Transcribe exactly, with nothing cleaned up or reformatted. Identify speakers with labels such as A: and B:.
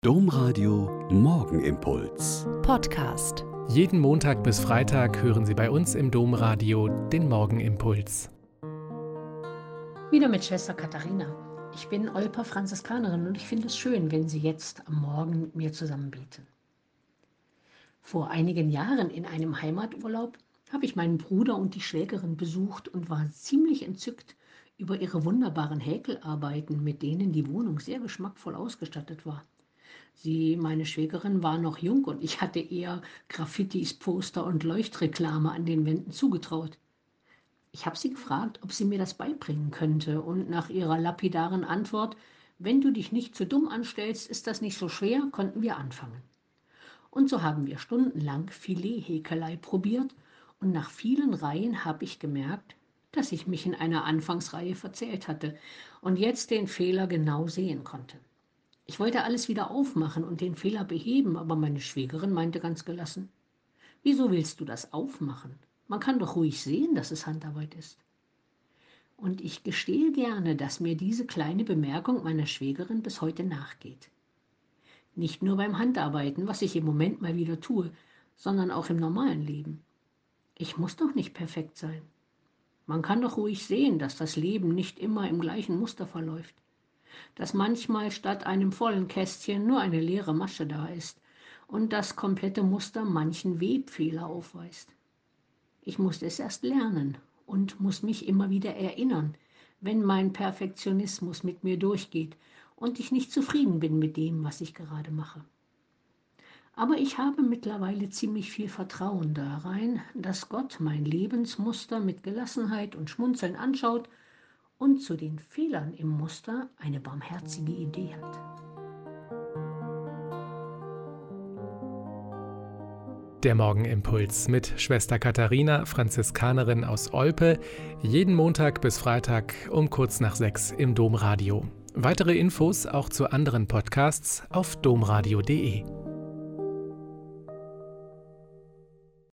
A: Domradio Morgenimpuls.
B: Podcast.
C: Jeden Montag bis Freitag hören Sie bei uns im Domradio den Morgenimpuls.
D: Wieder mit Schwester Katharina. Ich bin Olper Franziskanerin und ich finde es schön, wenn Sie jetzt am Morgen mit mir zusammen beten. Vor einigen Jahren in einem Heimaturlaub habe ich meinen Bruder und die Schwägerin besucht und war ziemlich entzückt über ihre wunderbaren Häkelarbeiten, mit denen die Wohnung sehr geschmackvoll ausgestattet war. Sie, meine Schwägerin, war noch jung und ich hatte eher Graffitis, Poster und Leuchtreklame an den Wänden zugetraut. Ich habe sie gefragt, ob sie mir das beibringen könnte, und nach ihrer lapidaren Antwort, wenn du dich nicht zu dumm anstellst, ist das nicht so schwer, konnten wir anfangen. Und so haben wir stundenlang Filet-Häkelei probiert und nach vielen Reihen habe ich gemerkt, dass ich mich in einer Anfangsreihe verzählt hatte und jetzt den Fehler genau sehen konnte. Ich wollte alles wieder aufmachen und den Fehler beheben, aber meine Schwägerin meinte ganz gelassen: Wieso willst du das aufmachen? Man kann doch ruhig sehen, dass es Handarbeit ist. Und ich gestehe gerne, dass mir diese kleine Bemerkung meiner Schwägerin bis heute nachgeht. Nicht nur beim Handarbeiten, was ich im Moment mal wieder tue, sondern auch im normalen Leben. Ich muss doch nicht perfekt sein. Man kann doch ruhig sehen, dass das Leben nicht immer im gleichen Muster verläuft. Dass manchmal statt einem vollen Kästchen nur eine leere Masche da ist und das komplette Muster manchen Webfehler aufweist. Ich muss es erst lernen und muss mich immer wieder erinnern, wenn mein Perfektionismus mit mir durchgeht und ich nicht zufrieden bin mit dem, was ich gerade mache. Aber ich habe mittlerweile ziemlich viel Vertrauen darein, dass Gott mein Lebensmuster mit Gelassenheit und Schmunzeln anschaut und zu den Fehlern im Muster eine barmherzige Idee hat.
C: Der Morgenimpuls mit Schwester Katharina, Franziskanerin aus Olpe, jeden Montag bis Freitag um kurz nach sechs im Domradio. Weitere Infos auch zu anderen Podcasts auf domradio punkt de.